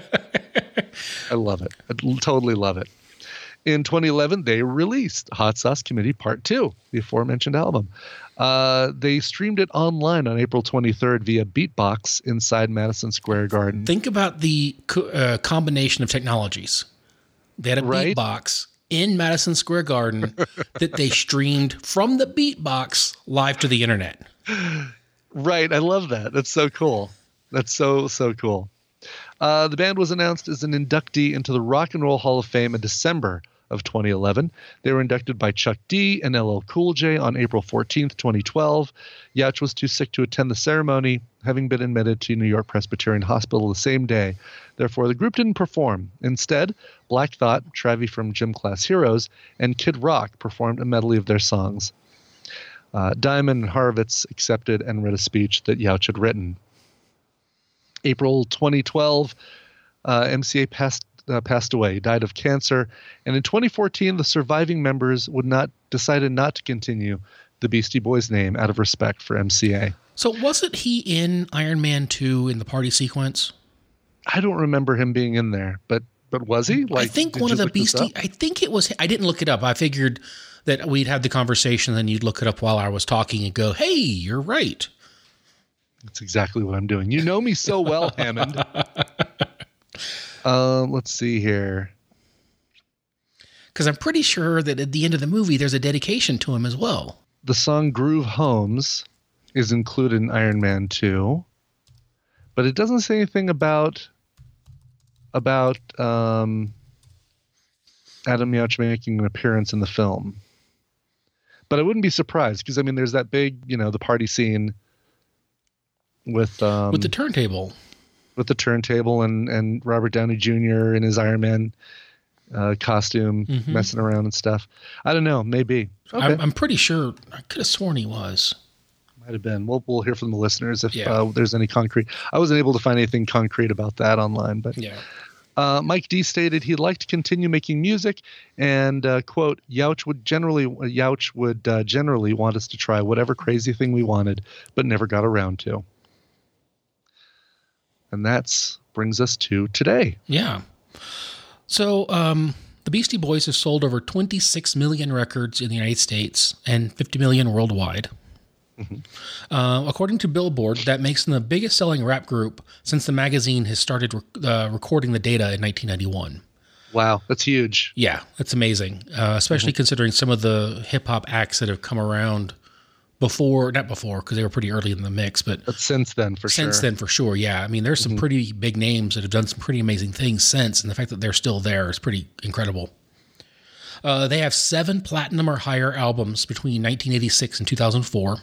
I love it. I totally love it. In twenty eleven, they released Hot Sauce Committee Part two, the aforementioned album. Uh, they streamed it online on April twenty-third via Beatbox inside Madison Square Garden. Think about the co- uh, combination of technologies. They had a Right? beatbox in Madison Square Garden that they streamed from the beatbox live to the internet. Right. I love that. That's so cool. That's so, so cool. Uh, the band was announced as an inductee into the Rock and Roll Hall of Fame in December of twenty eleven. They were inducted by Chuck D and L L Cool J on April fourteenth, twenty twelve. Yauch was too sick to attend the ceremony, having been admitted to New York Presbyterian Hospital the same day. Therefore, the group didn't perform. Instead, Black Thought, Travie from Gym Class Heroes, and Kid Rock performed a medley of their songs. Uh, Diamond and Horowitz accepted and read a speech that Yauch had written. April twenty twelve, uh, M C A passed uh, passed away, died of cancer, and in twenty fourteen, the surviving members would not decided not to continue the Beastie Boys name out of respect for M C A. So wasn't he in Iron Man two in the party sequence? I don't remember him being in there, but but was he? Like, I think did one you of the look this Beastie. up? I think it was. I didn't look it up. I figured that we'd have the conversation, then you'd look it up while I was talking and go, "Hey, you're right." That's exactly what I'm doing. You know me so well, Hammond. Uh, let's see here. Because I'm pretty sure that at the end of the movie, there's a dedication to him as well. The song Groove Homes is included in Iron Man two, but it doesn't say anything about about um, Adam Yauch making an appearance in the film. But I wouldn't be surprised because, I mean, there's that big, you know, the party scene with um, with the turntable, with the turntable, and and Robert Downey Junior in his Iron Man uh, costume, mm-hmm. messing around and stuff. I don't know, maybe. Okay. I'm, I'm pretty sure. I could have sworn he was. Might have been. We'll we'll hear from the listeners if yeah. uh, there's any concrete. I wasn't able to find anything concrete about that online, but yeah. Uh, Mike D stated he'd like to continue making music, and uh, quote, Youch would generally Youch would uh, generally want us to try whatever crazy thing we wanted, but never got around to. And that's brings us to today. Yeah. So um, the Beastie Boys have sold over twenty-six million records in the United States and fifty million worldwide. Mm-hmm. Uh, according to Billboard, that makes them the biggest selling rap group since the magazine has started rec- uh, recording the data in nineteen ninety-one. Wow, that's huge. Yeah, that's amazing, uh, especially mm-hmm. considering some of the hip-hop acts that have come around before, not before, because they were pretty early in the mix, but, but since then, for since sure. Since then, for sure, yeah. I mean, there's some mm-hmm. pretty big names that have done some pretty amazing things since, and the fact that they're still there is pretty incredible. Uh, they have seven platinum or higher albums between nineteen eighty-six and two thousand four.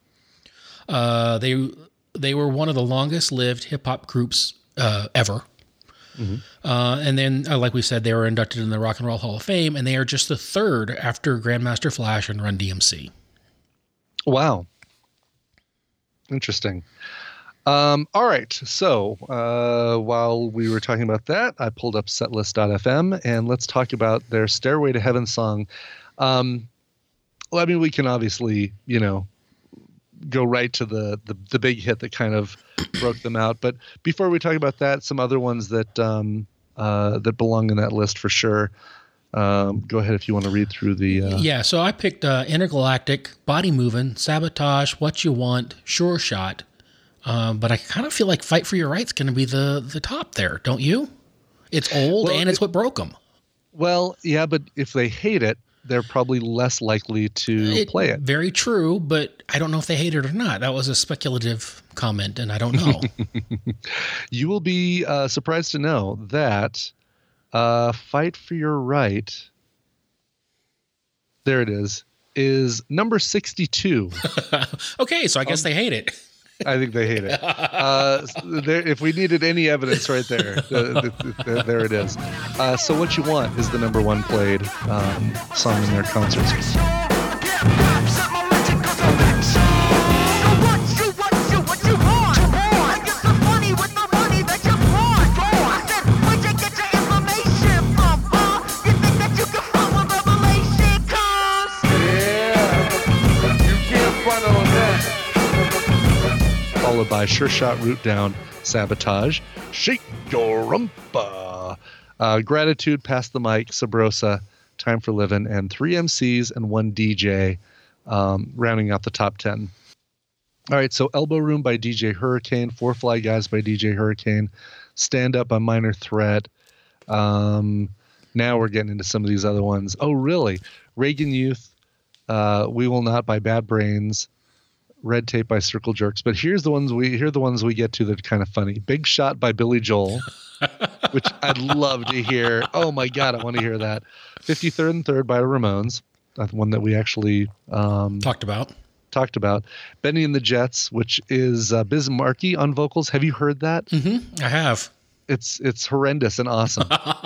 Uh, they they were one of the longest lived hip hop groups uh, ever, mm-hmm. uh, and then uh, like we said, they were inducted in the Rock and Roll Hall of Fame, and they are just the third after Grandmaster Flash and Run D M C. Wow, interesting. Um, all right, so uh, while we were talking about that, I pulled up setlist dot f m, and let's talk about their Stairway to Heaven song. Um, well, I mean, we can obviously, you know, go right to the, the the big hit that kind of broke them out. But before we talk about that, some other ones that um, uh, that belong in that list for sure. Um, go ahead if you want to read through the. Uh... Yeah, so I picked uh, Intergalactic, Body Movin', Sabotage, What You Want, Sure Shot. Um, but I kind of feel like Fight for Your Right's going to be the the top there, don't you? It's old well, and it's it, what broke them. Well, yeah, but if they hate it, they're probably less likely to it, play it. Very true, but I don't know if they hate it or not. That was a speculative comment, and I don't know. You will be uh, surprised to know that uh, Fight for Your Right, there it is, is number sixty-two. Okay, so I guess um, they hate it. I think they hate it. Uh, there, if we needed any evidence right there, uh, there it is. Uh, so What You Want is the number one played um, song in their concerts. Followed by Sure Shot, Root Down, Sabotage, Shake Your Rumpa, uh, Gratitude, Pass the Mic, Sabrosa, Time for Livin', and three M Cs and one D J, um, rounding out the top ten. All right, so Elbow Room by D J Hurricane, Four Fly Guys by D J Hurricane, Stand Up by Minor Threat. Um, now we're getting into some of these other ones. Oh, really? Reagan Youth, uh, We Will Not by Bad Brains, Red Tape by Circle Jerks. But here's the ones we here are the ones we get to that are kind of funny. Big Shot by Billy Joel, which I'd love to hear. Oh my God, I want to hear that. fifty-third and Third by Ramones. That's one that we actually um, talked about. Talked about. Benny and the Jets, which is uh, Biz Markie on vocals. Have you heard that? Mm-hmm. I have. It's it's horrendous and awesome.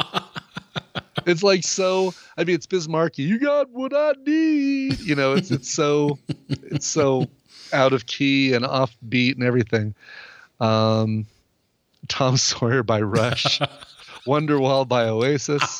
It's like so. I mean, it's Biz Markie. You got what I need. You know, it's it's so it's so. out of key and off beat and everything. Um, Tom Sawyer by Rush, Wonderwall by Oasis.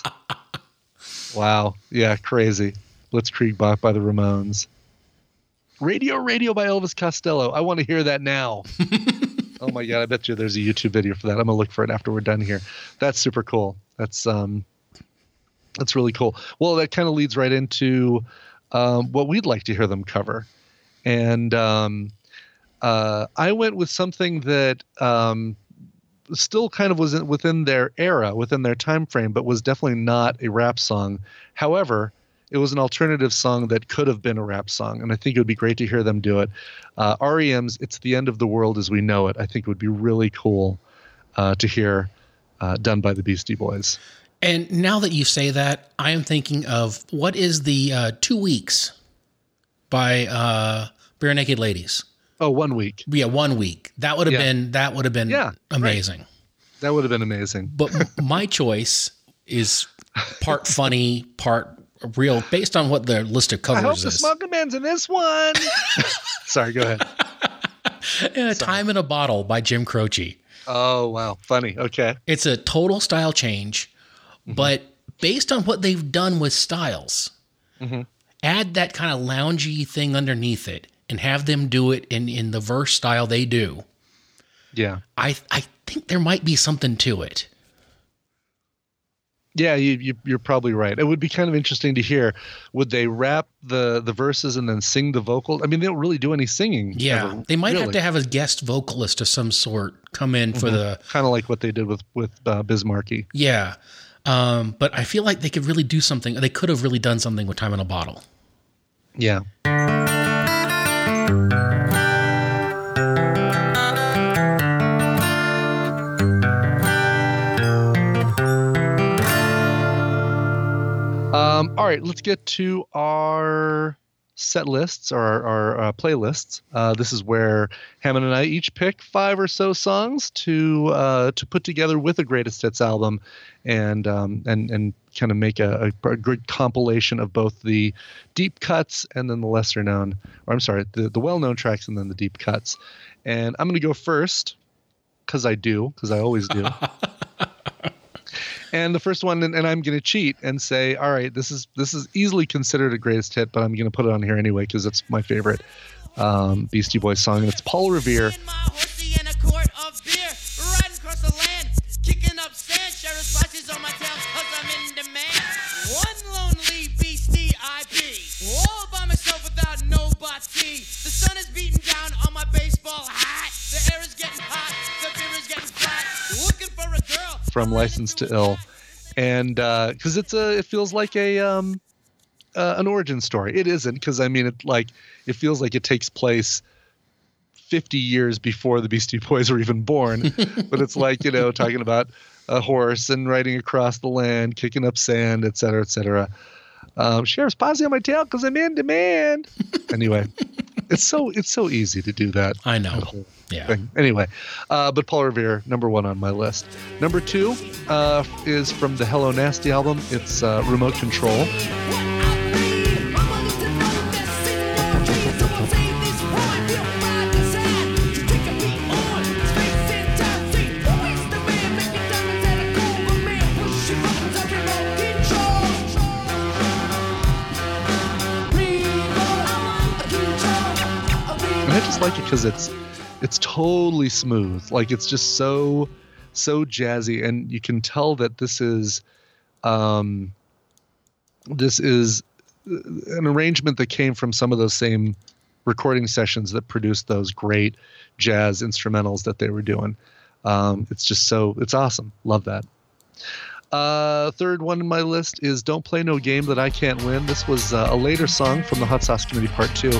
Wow. Yeah. Crazy. Blitzkrieg Bach by the Ramones. Radio Radio by Elvis Costello. I want to hear that now. Oh my God. I bet you there's a YouTube video for that. I'm gonna look for it after we're done here. That's super cool. That's, um, that's really cool. Well, that kind of leads right into, um, what we'd like to hear them cover. And um, uh, I went with something that um, still kind of was within their era, within their time frame, but was definitely not a rap song. However, it was an alternative song that could have been a rap song, and I think it would be great to hear them do it. Uh, R E M's "It's the End of the World as We Know It" I think would be really cool uh, to hear uh, done by the Beastie Boys. And now that you say that, I am thinking of what is the uh, Two Weeks by uh, Bare Naked Ladies. Oh, one week. Yeah, one week. That would have Yeah. been that would have been Yeah, amazing. That would have been amazing. But m- my choice is part funny, part real, based on what the list of I hope covers the is. Smoking Man's in this one. Sorry, go ahead. Uh, Time in a Bottle by Jim Croce. Oh, wow. Funny. Okay. It's a total style change, Mm-hmm. but based on what they've done with Styles, Mm-hmm. add that kind of loungy thing underneath it and have them do it in, in the verse style they do. Yeah. I I think there might be something to it. Yeah, you, you, you're probably right. It would be kind of interesting to hear. Would they rap the, the verses and then sing the vocal? I mean, they don't really do any singing. Yeah, ever, they might have really. to have a guest vocalist of some sort come in for the Kind of like what they did with, with uh, Bismarcky. yeah. Um, but I feel like they could really do something. They could have really done something with Time in a Bottle. Yeah. Um, all right, let's get to our set lists or our, our uh, playlists. Uh, this is where Hammond and I each pick five or so songs to uh, to put together with a greatest hits album, and um, and and kind of make a, a, a good compilation of both the deep cuts and then the lesser known, or I'm sorry, the the well known tracks and then the deep cuts. And I'm going to go first because I do, because I always do. And the first one, and, and I'm going to cheat and say, all right, this is this is easily considered a greatest hit, but I'm going to put it on here anyway because it's my favorite um, Beastie Boys song, and it's Paul Revere. In my horsey in a quart of beer, riding across the land, kicking up sand, sharing slices on my tail, cause I'm in demand. One lonely beastie I be, all by myself without nobody. The sun is beating down on my baseball hat, the air is getting hot, the beer is getting flat, looking for a girl. From License to Ill, and because uh, it's a, it feels like a um, uh, an origin story. It isn't, because I mean, it like it feels like it takes place fifty years before the Beastie Boys were even born. But it's like, you know, talking about a horse and riding across the land, kicking up sand, et cetera, et cetera. Um, Sheriff's posse on my tail because I'm in demand. Anyway, it's so it's so easy to do that. I know. that whole Yeah. thing. Anyway, uh, but Paul Revere, number one on my list. Number two uh, is from the Hello Nasty album. It's uh, Remote Control. And I just like it because it's it's totally smooth. Like, it's just so so jazzy, and you can tell that this is um this is an arrangement that came from some of those same recording sessions that produced those great jazz instrumentals that they were doing. Um, it's just so it's awesome. Love that. Uh, third one in my list is Don't Play No Game That I Can't Win. This was uh, a later song from the Hot Sauce Committee Part two.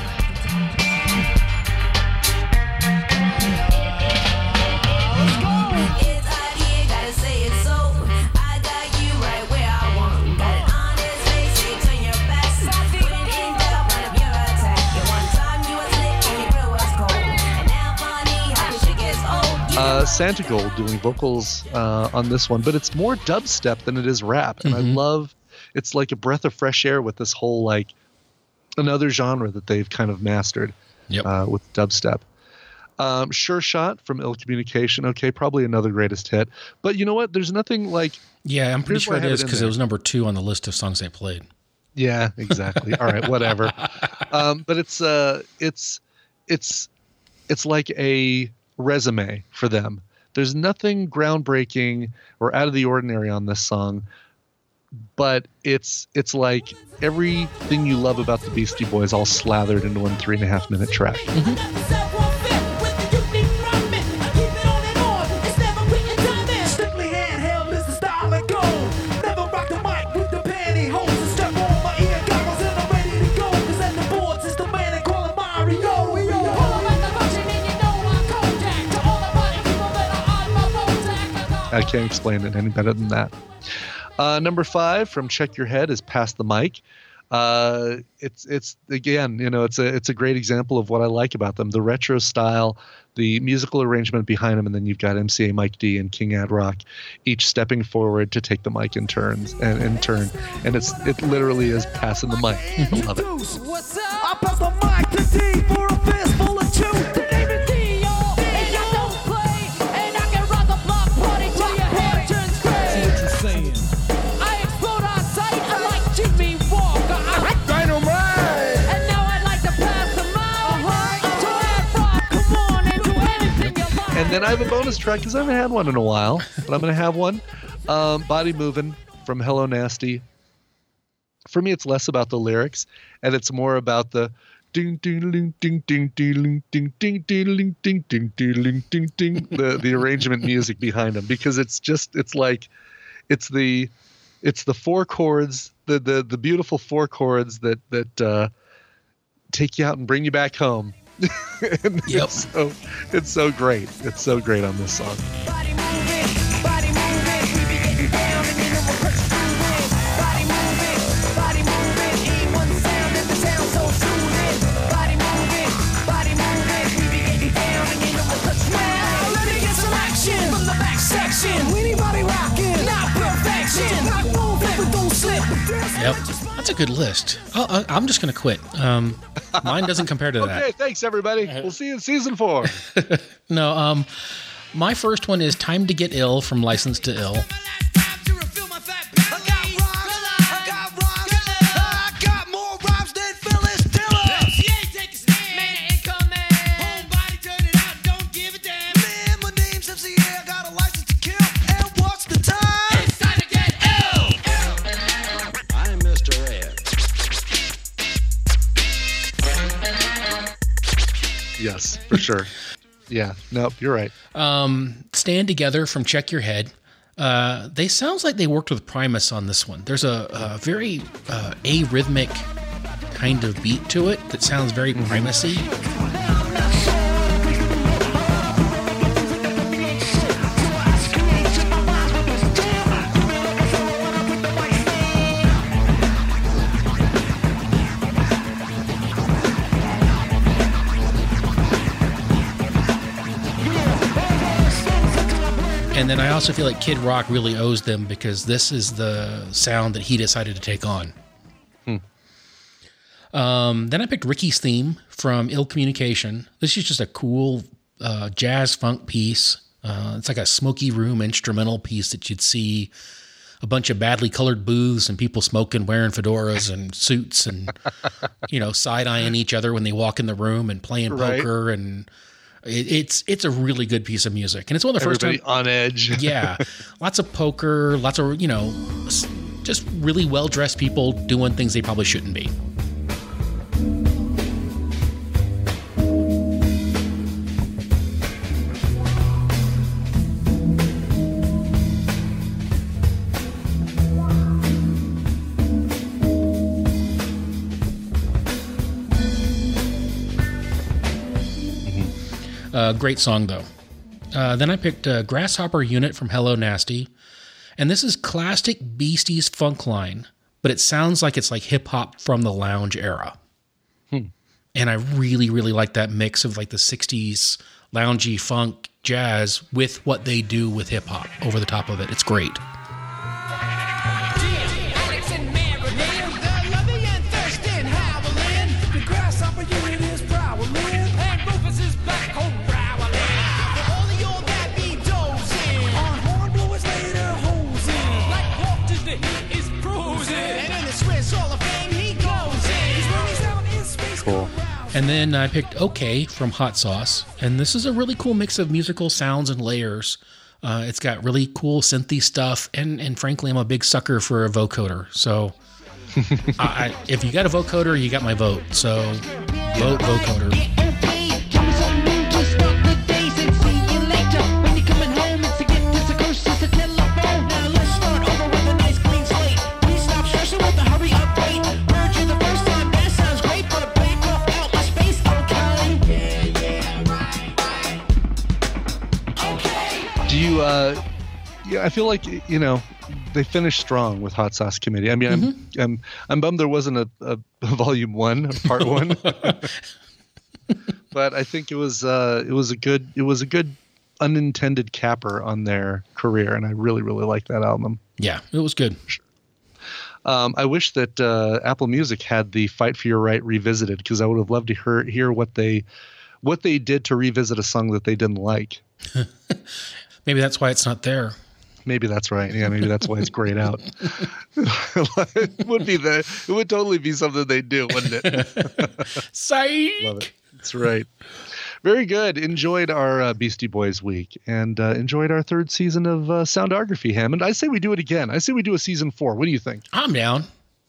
Uh, Santa Gold doing vocals uh, on this one, but it's more dubstep than it is rap, and Mm-hmm. I love. It's like a breath of fresh air with this whole like another genre that they've kind of mastered Yep. uh, with dubstep. Um, Sure Shot from Ill Communication. Okay, probably another greatest hit, but you know what? There's nothing like. Yeah, I'm pretty Here's sure why I it have is it in because it there. was number two on the list of songs they played. Yeah, exactly. All right, whatever. Um, but it's uh, it's it's it's like a resume for them. There's nothing groundbreaking or out of the ordinary on this song, but it's it's like everything you love about the Beastie Boys all slathered into one three and a half minute track. I can't explain it any better than that. Uh, number five from Check Your Head is Pass the Mic. Uh, it's it's again, you know, it's a it's a great example of what I like about them: the retro style, the musical arrangement behind them, and then you've got M C A Mike D and King Ad Rock, each stepping forward to take the mic in turns and in turn, and it's it literally is passing the mic. I love it. What's up? I pass the mic to D for a fistful of two. The name is D, y'all, and I don't play, and I can rock a block party till your hair turns gray. See what you're saying? I explode on sight. I like Jimmy Walker. I Dynamite. And now I'd like to pass the mic to Ad Rock. Come on and do anything you like. And then I have a bonus track because I haven't had one in a while, but I'm going to have one. Um, Body Movin' from Hello Nasty. For me, it's less about the lyrics, and it's more about the ding ding ding ding ding ding ding ding ding ding ding ding ding ding ding the the arrangement music behind them, because it's just it's like it's the it's the four chords, the the the beautiful four chords that that uh, take you out and bring you back home. And Yep. it's so it's so great. It's so great on this song. Body moving, body moving, we be getting down and you know we're crushing through it. Body moving, body moving, E one sound in the town so soothing. Body moving, body moving, we be getting down and you know we're crushing. Well, let me get some action from the back section. Anybody rocking, not perfection. Not moving, but don't slip. Yep. That's a good list. Oh, I- I'm just going to quit. Um, mine doesn't compare to that. Okay, thanks everybody. We'll see you in season four. No, um, my first one is Time to Get Ill from License to Ill. I'm Mister Ed. Yes, for sure. Yeah, nope, you're right. Um, Stand Together from Check Your Head. Uh, they sounds like they worked with Primus on this one. There's a, a very uh, arrhythmic kind of beat to it that sounds very Primus-y. And then I also feel like Kid Rock really owes them because this is the sound that he decided to take on. Hmm. Um, then I picked Ricky's theme from Ill Communication. This is just a cool uh, jazz funk piece. Uh, it's like a smoky room instrumental piece that you'd see a bunch of badly colored booths and people smoking, wearing fedoras and suits and, you know, side-eyeing each other when they walk in the room and playing Right. poker. And it, it's it's a really good piece of music. And it's one of the first Everybody time. on edge. Yeah. Lots of poker, lots of, you know, s- just really well-dressed people doing things they probably shouldn't be. Uh, great song, though. Uh, then I picked uh, Grasshopper Unit from Hello Nasty. And this is classic Beasties funk line, but it sounds like it's like hip-hop from the lounge era. Hmm. And I really, really like that mix of like the sixties loungy funk jazz with what they do with hip-hop over the top of it. It's great. Alex and Mary, they're loving and thirsty and howling. The grasshopper unit is prowling, and Rufus is back home prowling. For all of y'all that be dozing on hornblowers later hosing, like Walter's the heat is cruising, and in the Swiss Hall of Fame he goes in. He's when he's out in space. Cool. And then I picked OK from Hot Sauce. And this is a really cool mix of musical sounds and layers. Uh, it's got really cool synthy stuff. And, and frankly, I'm a big sucker for a vocoder. So I, I, if you got a vocoder, you got my vote. So vote vocoder. Do you uh yeah, I feel like, you know, they finished strong with Hot Sauce Committee. I mean, mm-hmm. I'm, I'm I'm bummed there wasn't a, a, a volume one, a part one, but I think it was uh, it was a good it was a good unintended capper on their career, and I really really like that album. Yeah, it was good. Um, I wish that uh, Apple Music had the "Fight for Your Right" revisited, because I would have loved to hear hear what they what they did to revisit a song that they didn't like. Maybe that's why it's not there. Maybe that's right. Yeah, maybe that's why it's grayed out. It would be the. It would totally be something they do, wouldn't it? Psych. Love it. That's right. Very good. Enjoyed our uh, Beastie Boys week, and uh, enjoyed our third season of uh, Soundography, Hammond. I say we do it again. I say we do a season four. What do you think? I'm down.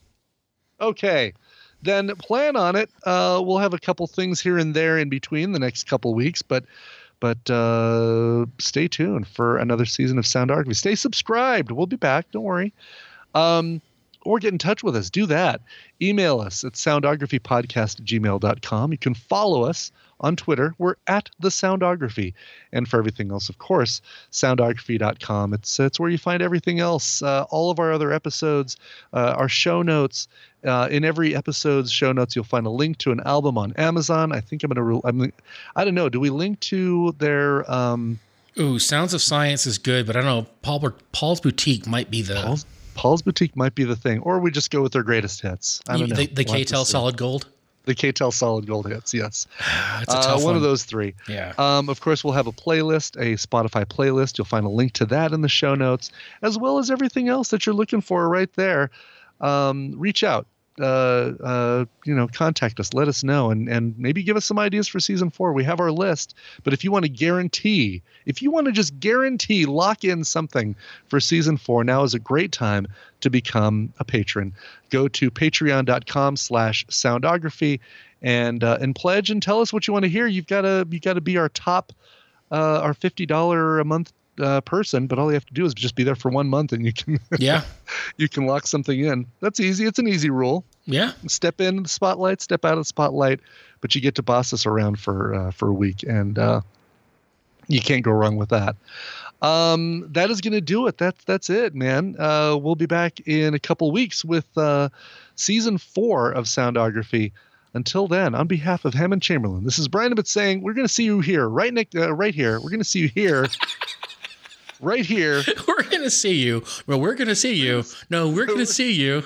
Okay. Then plan on it. Uh, we'll have a couple things here and there in between the next couple weeks, but but uh, stay tuned for another season of Soundography. Stay subscribed. We'll be back. Don't worry. Um, or get in touch with us. Do that. Email us at soundographypodcast at gmail dot com. You can follow us on Twitter. We're at the Soundography. And for everything else, of course, soundography dot com. It's it's where you find everything else. Uh, all of our other episodes, uh, our show notes. Uh, in every episode's show notes, you'll find a link to an album on Amazon. I think I'm going to, I'm, I don't know. Do we link to their, um, Ooh, Sounds of Science is good, but I don't know. Paul, Paul's Boutique might be the, Paul's, Paul's Boutique might be the thing, or we just go with their greatest hits. I don't know. The, the we'll K T E L Solid Gold? The K T E L Solid Gold hits, yes. It's a tough uh, one. one of those three. Yeah. Um, of course, we'll have a playlist, a Spotify playlist. You'll find a link to that in the show notes, as well as everything else that you're looking for right there. Um, reach out, uh, uh, you know, contact us, let us know, and, and maybe give us some ideas for season four. We have our list, but if you want to guarantee, if you want to just guarantee, lock in something for season four, now is a great time to become a patron. Go to patreon dot com slash soundography and, uh, and pledge and tell us what you want to hear. You've got to, you got to be our top, uh, our fifty dollars a month Uh, person, but all you have to do is just be there for one month and you can yeah you can lock something in. That's easy. It's an easy rule. Yeah. Step in the spotlight, step out of the spotlight, but you get to boss us around for uh, for a week, and uh, you can't go wrong with that. Um, that is going to do it. That's that's it, man. Uh, we'll be back in a couple weeks with uh, season four of Soundography. Until then, on behalf of Hammond Chamberlain, this is Brian Ibbott saying we're going to see you here, right, Nick, uh, right here. We're going to see you here. Right here. We're going to see you. Well, we're going to see you. No, we're going to see you.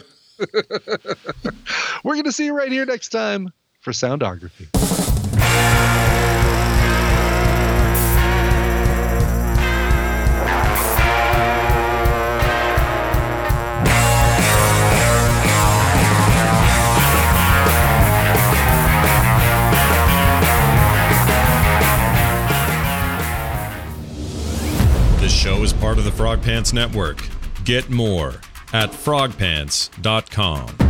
We're going to see you right here next time for Soundography. This show is part of the Frog Pants Network. Get more at frog pants dot com.